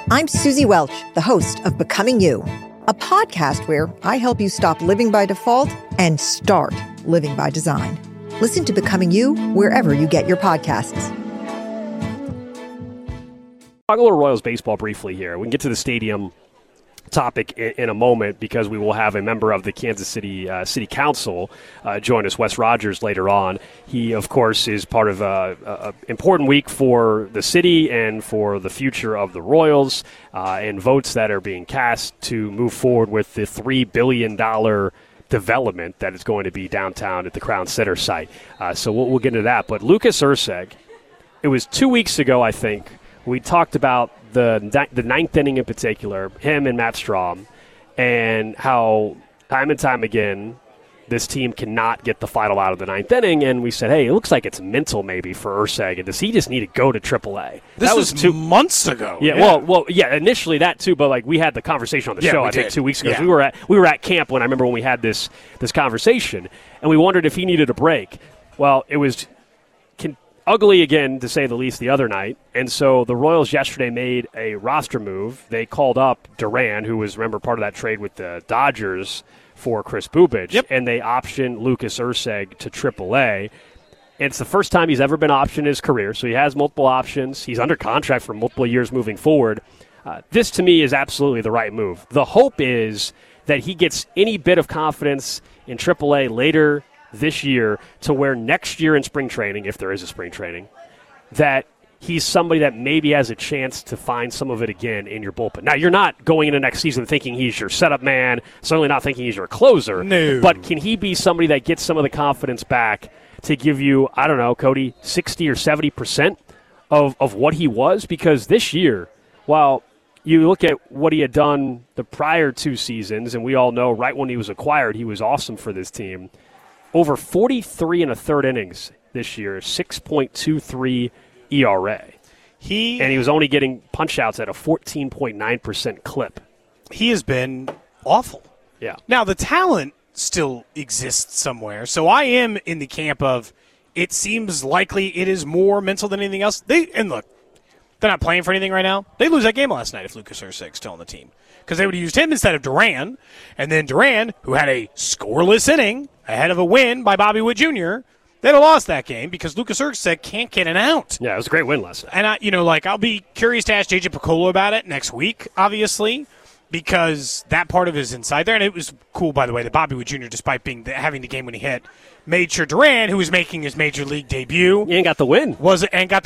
I'm Susie Welch, the host of Becoming You, a podcast where I help you stop living by default and start living by design. Listen to Becoming You wherever you get your podcasts. Talk a little Royals baseball briefly here. We can get to the stadium topic in a moment because we will have a member of the Kansas City City Council join us, Wes Rogers, later on. He, of course, is part of an important week for the city and for the future of the Royals and votes that are being cast to move forward with the $3 billion development that is going to be downtown at the Crown Center site. So we'll get into that. But Lucas Erceg, it was 2 weeks ago, I think, we talked about the ninth inning in particular, him and Matt Strahm, and how time and time again this team cannot get the final out of the ninth inning. And we said, hey, it looks like it's mental maybe for Erceg. And does he just need to go to AAA? That was 2 months ago. Yeah, well, initially that too, but like we had the conversation on the show, I think 2 weeks ago. Yeah. So we were at camp when I remember when we had this conversation, and we wondered if he needed a break. Well, it was ugly again, to say the least, the other night. And so the Royals yesterday made a roster move. They called up Duran, who was, remember, part of that trade with the Dodgers for Chris Bubich. And they optioned Lucas Erceg to AAA. It's the first time he's ever been optioned in his career, so he has multiple options. He's under contract for multiple years moving forward. This, to me, is absolutely the right move. The hope is that he gets any bit of confidence in AAA later this year to where next year in spring training, if there is a spring training, that he's somebody that maybe has a chance to find some of it again in your bullpen. Now, you're not going into next season thinking he's your setup man, certainly not thinking he's your closer. No. But can he be somebody that gets some of the confidence back to give you, I don't know, Cody, 60 or 70% of what he was? Because this year, while you look at what he had done the prior 2 seasons, and we all know right when he was acquired, he was awesome for this team. Over 43 and a third innings this year, 6.23 ERA. And he was only getting punch-outs at a 14.9% clip. He has been awful. Yeah. Now, the talent still exists somewhere, so I am in the camp of it seems likely it is more mental than anything else. And look, they're not playing for anything right now. They lose that game last night if Lucas Erceg's still on the team, because they would have used him instead of Duran, and then Duran, who had a scoreless inning ahead of a win by Bobby Witt Jr., they'd have lost that game because Lucas Erceg can't get an out. Yeah, it was a great win last night. And I'll be curious to ask JJ Picollo about it next week, obviously, because that part of it is inside there. And it was cool, by the way, that Bobby Witt Jr., despite having the game when he hit, made sure Duran, who was making his major league debut, and got the win, was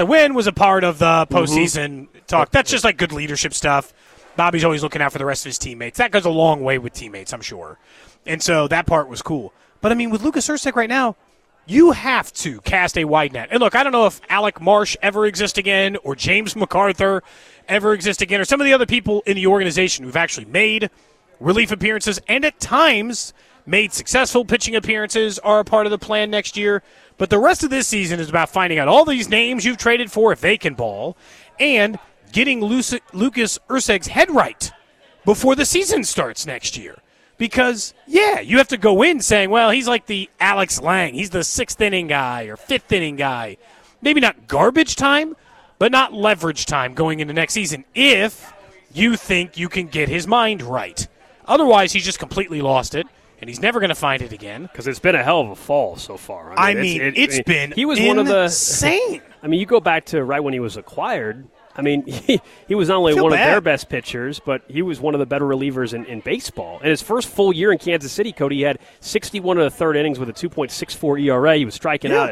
a part of the postseason talk. That's just like good leadership stuff. Bobby's always looking out for the rest of his teammates. That goes a long way with teammates, I'm sure. And so that part was cool. But, I mean, with Lucas Erceg right now, you have to cast a wide net. And, look, I don't know if Alec Marsh ever exists again or James MacArthur ever exists again or some of the other people in the organization who've actually made relief appearances and at times made successful pitching appearances are a part of the plan next year. But the rest of this season is about finding out all these names you've traded for if they can ball and getting Lucas Erceg's head right before the season starts next year. Because, you have to go in saying, well, he's like the Alex Lang. He's the 6th inning guy or 5th inning guy. Maybe not garbage time, but not leverage time going into next season if you think you can get his mind right. Otherwise, he's just completely lost it, and he's never going to find it again. Because it's been a hell of a fall so far. It's been he was insane. One of the, you go back to right when he was acquired. I mean, he was not only one of their best pitchers, but he was one of the better relievers in baseball. In his first full year in Kansas City, Cody, he had 61 of the third innings with a 2.64 ERA. He was striking out at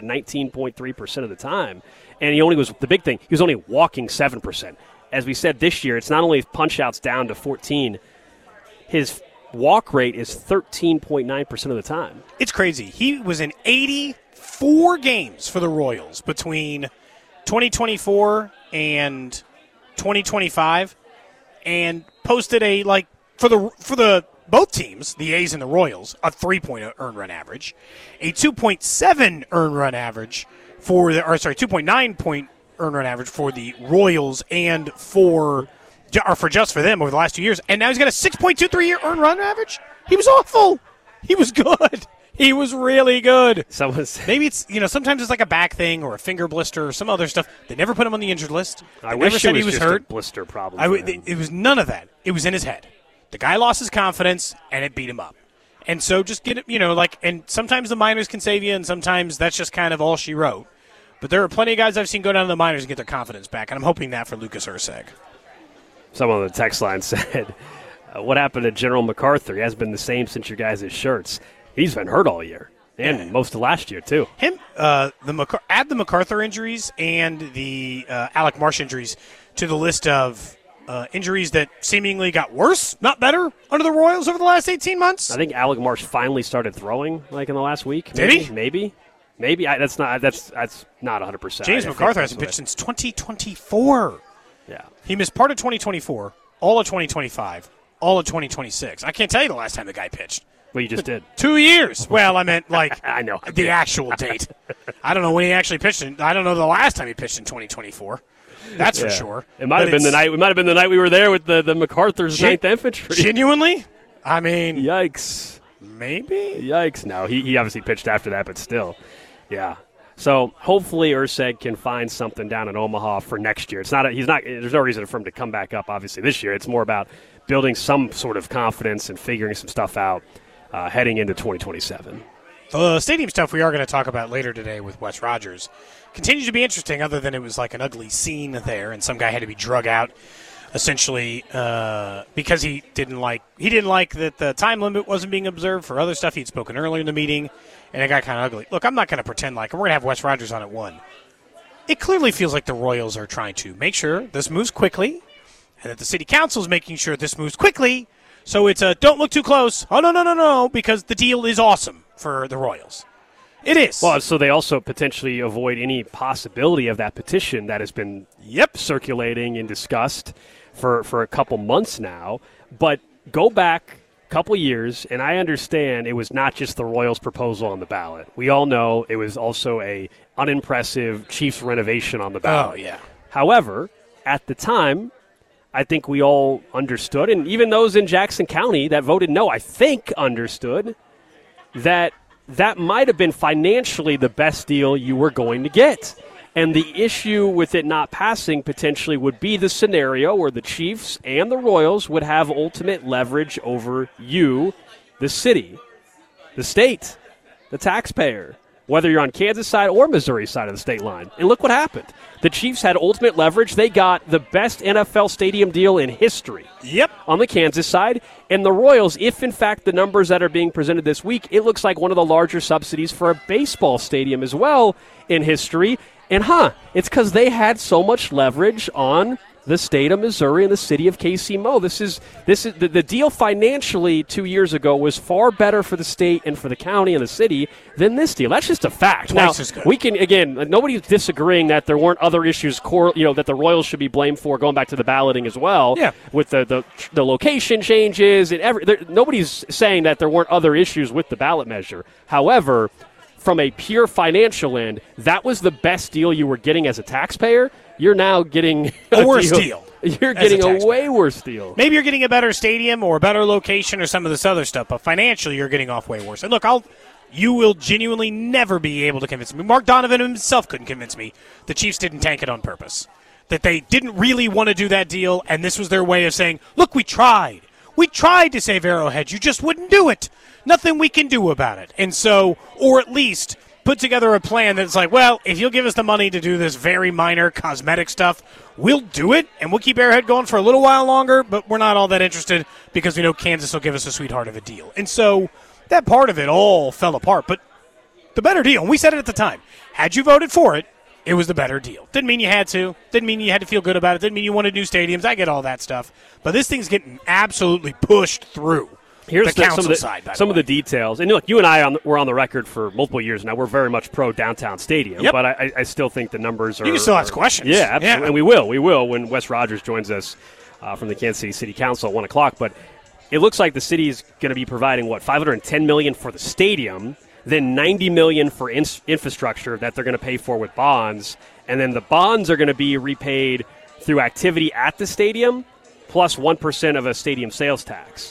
19.3% of the time. And he only was he was only walking 7%. As we said this year, it's not only punch-outs down to 14. His walk rate is 13.9% of the time. It's crazy. He was in 84 games for the Royals between 2024 and 2025, and posted for the both teams, the A's and the Royals, a 3.0 earned run average, a 2.7 earned run average 2.9 point earned run average for the Royals and for them over the last 2 years, and now he's got a 6.23 year earned run average. He was awful. He was good. He was really good. Maybe it's, sometimes it's like a back thing or a finger blister or some other stuff. They never put him on the injured list. I wish it was just hurt. A blister problem. It was none of that. It was in his head. The guy lost his confidence, and it beat him up. And so just get it, and sometimes the minors can save you, and sometimes that's just kind of all she wrote. But there are plenty of guys I've seen go down to the minors and get their confidence back, and I'm hoping that for Lucas Erceg. Someone on the text line said, what happened to General MacArthur? He hasn't been the same since your guys' shirts. He's been hurt all year, and most of last year, too. Add the MacArthur injuries and the Alec Marsh injuries to the list of injuries that seemingly got worse, not better, under the Royals over the last 18 months. I think Alec Marsh finally started throwing, in the last week. Did he? Maybe. That's not 100%. James MacArthur hasn't pitched since 2024. Yeah. He missed part of 2024, all of 2025, all of 2026. I can't tell you the last time the guy pitched. Well, you just did. 2 years. Well, I meant I know the actual date. I don't know when he actually pitched. I don't know the last time he pitched in 2024. That's for sure. It might have been the night. It might have been the night we were there with the MacArthur's 9th Infantry. Genuinely, I mean, yikes. Maybe. Yikes. No, he obviously pitched after that, but still, yeah. So hopefully Erceg can find something down in Omaha for next year. There's no reason for him to come back up, obviously, this year. It's more about building some sort of confidence and figuring some stuff out heading into 2027. The stadium stuff we are going to talk about later today with Wes Rogers continues to be interesting, other than it was like an ugly scene there and some guy had to be drug out essentially because he didn't like that the time limit wasn't being observed for other stuff he'd spoken earlier in the meeting, and it got kind of ugly. Look, I'm not going to pretend like, and we're going to have Wes Rogers on at 1. It clearly feels like the Royals are trying to make sure this moves quickly, and that the city council is making sure this moves quickly. So it's don't look too close. Oh, no, because the deal is awesome for the Royals. It is. Well, so they also potentially avoid any possibility of that petition that has been circulating and discussed for a couple months now. But go back a couple years, and I understand it was not just the Royals' proposal on the ballot. We all know it was also a unimpressive Chiefs renovation on the ballot. Oh, yeah. However, at the time, I think we all understood, and even those in Jackson County that voted no, I think understood that might have been financially the best deal you were going to get. And the issue with it not passing potentially would be the scenario where the Chiefs and the Royals would have ultimate leverage over you, the city, the state, the taxpayer, whether you're on Kansas side or Missouri side of the state line. And look what happened. The Chiefs had ultimate leverage. They got the best NFL stadium deal in history on the Kansas side. And the Royals, if in fact the numbers that are being presented this week, it looks like one of the larger subsidies for a baseball stadium as well in history. And it's because they had so much leverage on the state of Missouri and the city of KC-Mo. This is the deal financially 2 years ago was far better for the state and for the county and the city than this deal. That's just a fact. Twice as good. We can, again, nobody's disagreeing that there weren't other issues, that the Royals should be blamed for, going back to the balloting as well. Yeah. With the location changes and nobody's saying that there weren't other issues with the ballot measure. However, from a pure financial end, that was the best deal you were getting as a taxpayer. You're now getting a worse deal. You're getting a way worse deal. Maybe you're getting a better stadium or a better location or some of this other stuff, but financially you're getting off way worse. And look, you will genuinely never be able to convince me. Mark Donovan himself couldn't convince me the Chiefs didn't tank it on purpose, that they didn't really want to do that deal, and this was their way of saying, look, we tried. We tried to save Arrowhead. You just wouldn't do it. Nothing we can do about it. And so, or at least put together a plan that's like, well, if you'll give us the money to do this very minor cosmetic stuff, we'll do it, and we'll keep Arrowhead going for a little while longer, but we're not all that interested because we know Kansas will give us a sweetheart of a deal. And so that part of it all fell apart. But the better deal, and we said it at the time, had you voted for it, it was the better deal. Didn't mean you had to. Didn't mean you had to feel good about it. Didn't mean you wanted new stadiums. I get all that stuff. But this thing's getting absolutely pushed through. Here's the council side, some of the details. And look, you and I were on the record for multiple years now. We're very much pro downtown stadium, but I still think the numbers are. You can still ask questions. Yeah, absolutely. Yeah. And we will when Wes Rogers joins us from the Kansas City Council at 1 o'clock. But it looks like the city is going to be providing $510 million for the stadium, then $90 million for infrastructure that they're going to pay for with bonds, and then the bonds are going to be repaid through activity at the stadium plus 1% of a stadium sales tax.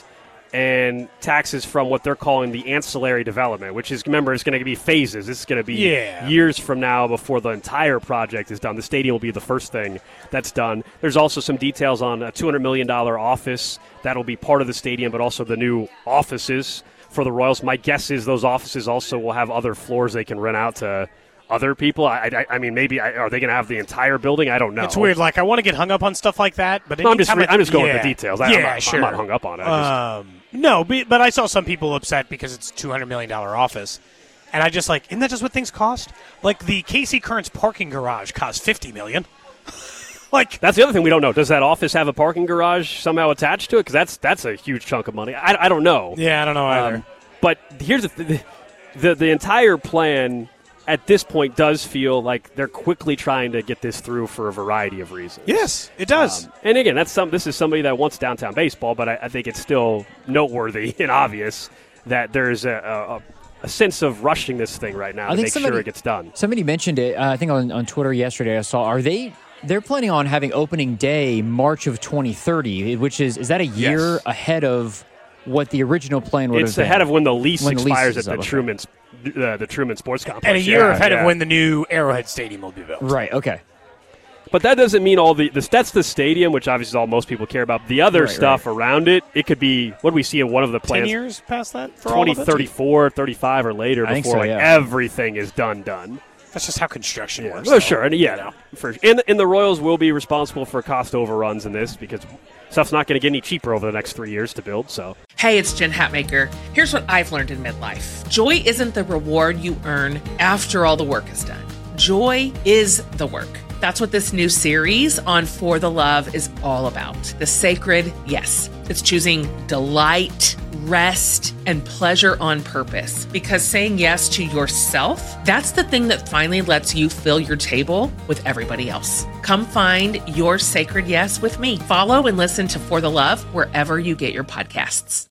and taxes from what they're calling the ancillary development, which is, remember, it's going to be phases. This is going to be years from now before the entire project is done. The stadium will be the first thing that's done. There's also some details on a $200 million office that'll be part of the stadium, but also the new offices for the Royals. My guess is those offices also will have other floors they can rent out to other people. I mean, maybe are they going to have the entire building? I don't know. It's weird. Like, I want to get hung up on stuff like that, but I'm just going with the details. I'm not hung up on it. No, but I saw some people upset because it's a $200 million office, and I just isn't that just what things cost? Like the Casey Kearns parking garage cost $50 million. That's the other thing we don't know. Does that office have a parking garage somehow attached to it? Because that's a huge chunk of money. I don't know. Yeah, I don't know either. But here's the entire plan. At this point, does feel like they're quickly trying to get this through for a variety of reasons. Yes, it does. And again, this is somebody that wants downtown baseball, but I think it's still noteworthy and obvious that there's a sense of rushing this thing right now to make sure it gets done. Somebody mentioned it, I think on Twitter yesterday I saw, they're planning on having opening day March of 2030, which is that a year ahead of what the original plan would have been? It's ahead of when the lease expires at the Truman Sports Complex. And a year ahead of when the new Arrowhead Stadium will be built. Right, okay. But that doesn't mean all that's the stadium, which obviously is all most people care about. The other stuff around it could be, what do we see in one of the plans? 10 years past that? For 2034, 35 or later before everything is done. That's just how construction works. Well, sure. And the Royals will be responsible for cost overruns in this because stuff's not going to get any cheaper over the next 3 years to build. So, hey, it's Jen Hatmaker. Here's what I've learned in midlife. Joy isn't the reward you earn after all the work is done. Joy is the work. That's what this new series on For the Love is all about. The sacred yes. It's choosing delight, rest, and pleasure on purpose. Because saying yes to yourself, that's the thing that finally lets you fill your table with everybody else. Come find your sacred yes with me. Follow and listen to For the Love wherever you get your podcasts.